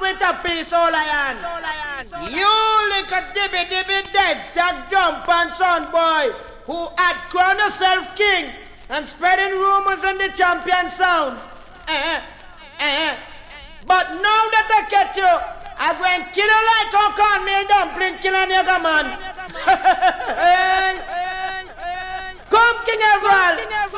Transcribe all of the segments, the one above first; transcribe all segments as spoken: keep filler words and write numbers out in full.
with a piece, all lion. You little dibby dibby dead, that jump and son boy, who had crowned yourself king and spreading rumors on the champion sound. Eh, eh. But now that I catch you, I'm going to kill you like a cornmeal dumpling, kill a nigga man. Come, King Everal.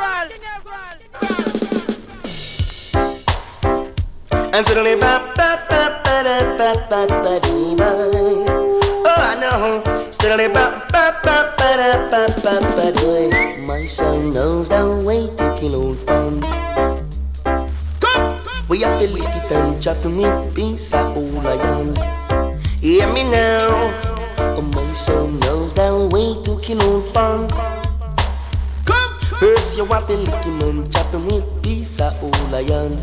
And suddenly, ba ba ba ba da ba ba ba dee ba. Oh, I know. Suddenly, ba ba ba ba da ba ba ba dee. My son knows the way to kill old fun. Come, we have to lick it and chop to me piece of old lion. Hear me now. Oh, my son knows the way to kill old fun. Come, first you have to lick him and chop to me piece of old lion.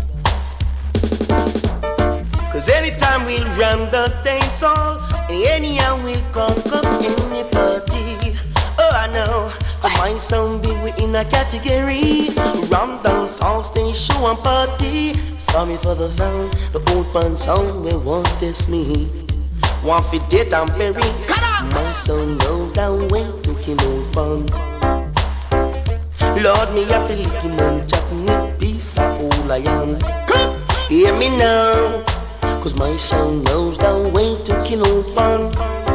Cause anytime we'll run the dance hall, anyhow we'll conk up any party. Oh, I know, for my son be we in a category. Ram dance hall, stay show and party. Sorry for the sound, the old fun sound we want this me. Want fi dead and bury. My son knows the way to kill old fun. Lord, me have to lick him and chop me piece of old lion. Hear me now, cause my son knows the way to kill old fun.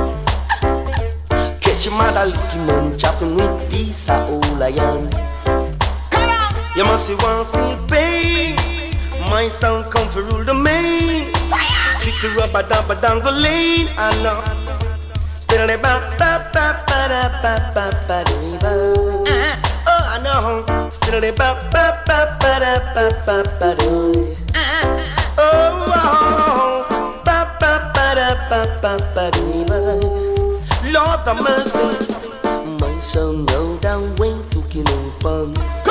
Catch your mother licking and chopping with piece of old lion. You must see one feel pain. My son come to rule the main. Strictly rubber dubber down the lane. I know. Still they ba ba ba ba da ba ba ba da ba. Oh, I know. Still they ba ba ba ba da ba ba ba da. Oh, oh, ba ba ba da ba ba ba da. Lord have mercy, my son know the way to kill old fun.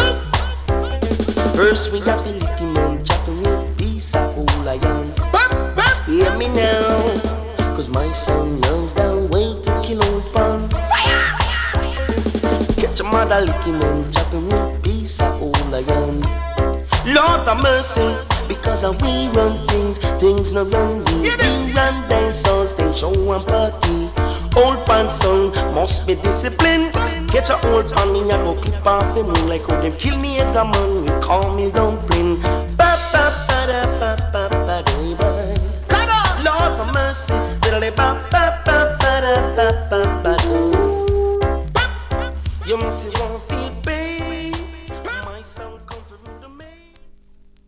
First we have to lick him and chop him with piece of old lion. Hear me now, cause my son knows the way to kill old fun. Catch your mother lick him and chop him with piece of old lion. Lord have mercy, because we run things, things no run me. We run dance on stage, show and party. Old pan son must be disciplined. Catch a old pan, me a go clip off him like how them kill me a man. We call me dumb.